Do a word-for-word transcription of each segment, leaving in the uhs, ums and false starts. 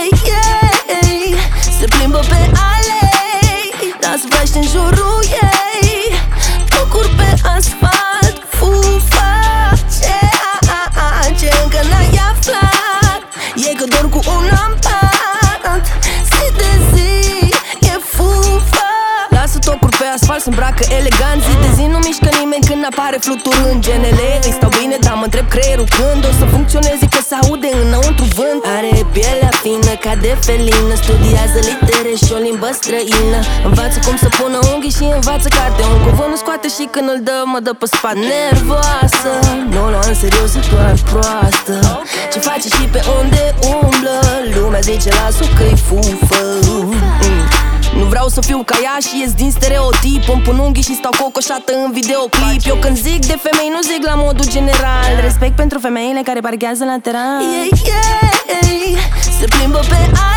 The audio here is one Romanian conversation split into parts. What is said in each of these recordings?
yeah, yeah. Se plimbă pe alei, dansul vrește în jurul ei. Tocuri pe asfalt, fufa. Ce, a, a, a, ce încă n-ai aflat e că dorm cu un ampant. Zi de zi e fufa. Lasă tocuri pe asfalt, se îmbracă elegant. Zi de zi nu mișcă nimeni când apare fluturând genele. Îi stau bine, dar mă întreb creierul când o să funcționeze, că se aude înăuntru vânt. Are pielea fină ca de felină, studiază litere și o limbă străină. Învață cum să pună unghii și învață carte. Un cuvânt nu scoate și când îl dă, mă dă pe spate. Nervoasă, nu lua în serios, e doar proastă. Ce face și pe unde umblă, lumea zice las-o că-i fufă. mm. Nu vreau să fiu ca ea și ies din stereotip. Îmi pun unghii și stau cocoșată în videoclip. Eu când zic de femei nu zic la modul general. Respect pentru femeile care parchează lateral. yeah, yeah. Se plimbă pe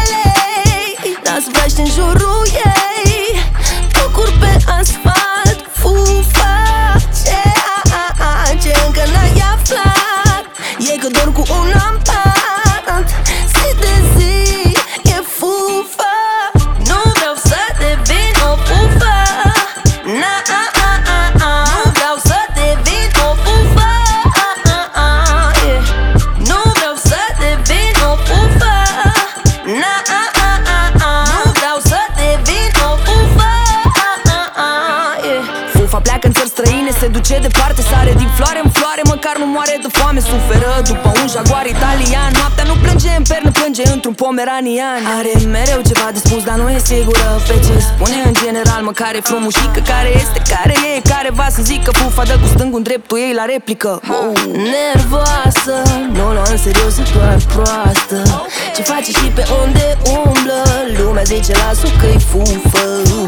alei, dansul vrește în jurul ei. Tocuri pe asfalt, fufa. Ce, a, a, a, ce încă n-ai aflat e că dorm cu un ampant. Zi de zi e fufa. Nu vreau să devin o fufa. Na, a, a, a, a. Nu vreau să devin o fufa. a, a, a, yeah. Nu vreau să devin o fufa. Na, a, a, a, a. Nu vreau să devin o fufa. a, a, a, yeah. Fufa pleacă în țări străine, se duce departe, sare din floare în floare, măcar nu moare de foame. Suferă după un jaguar italian. Noaptea nu plânge în pernă, plânge într-un pomeranian. Are mereu ceva de spus, dar nu e sigură pe ce spune în general. Măcar e frumușică, care este, care e, care va să zică. Fufa dă cu stângul în dreptul ei la replică. wow. Nervoasă, nu lua în serios, e doar proastă. Ce face și pe unde umblă, lumea zice las-o că-i fufă.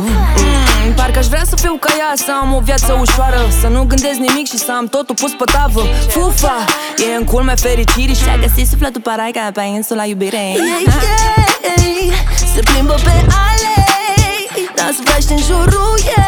mm, Parcă aș vrea să fiu ca ea, să am o viață ușoară, să nu gândesc nimic și să am totul pus pe tavă. Fufa e în culmea fericirii și-a găsit sufletul paraica pe insula iubirii. yeah, yeah. Se plimbă pe alei, dansul vrește în jurul ei.